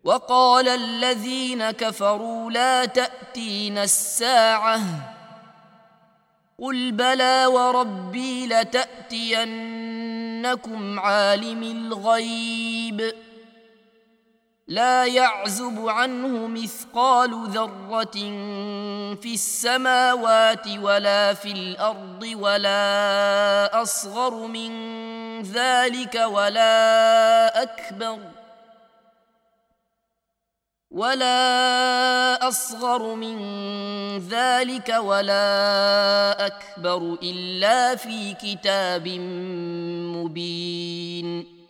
وقال الذين كفروا لا تأتينا الساعة قل بلى وربي لتأتينكم عالم الغيب لا يعزب عنه مثقال ذرة في السماوات ولا في الأرض ولا أصغر من ذلك ولا أكبر إلا في كتاب مبين.